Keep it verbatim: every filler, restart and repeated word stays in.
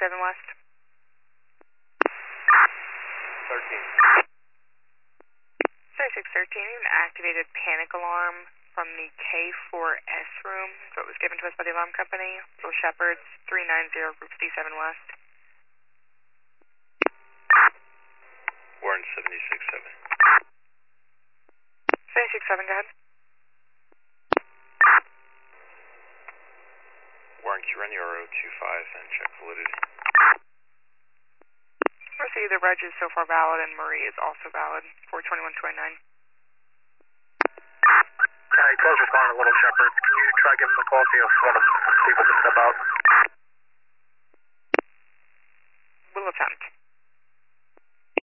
seven West. thirteen. thirty-six thirteen, an activated panic alarm from the K four S room. So it was given to us by the alarm company. Little Shepherds, three nine zero, Group fifty-seven West. Warren seventy-six seven. seventy-six seven, go ahead. Warren, can you run your R O two five and check validity? Receive the reg is so far valid and Marie is also valid. four twenty-one twenty-nine. County twelve responding to Little Shepherd. Can you try giving them a call, see if one of the people can step out? We'll attempt.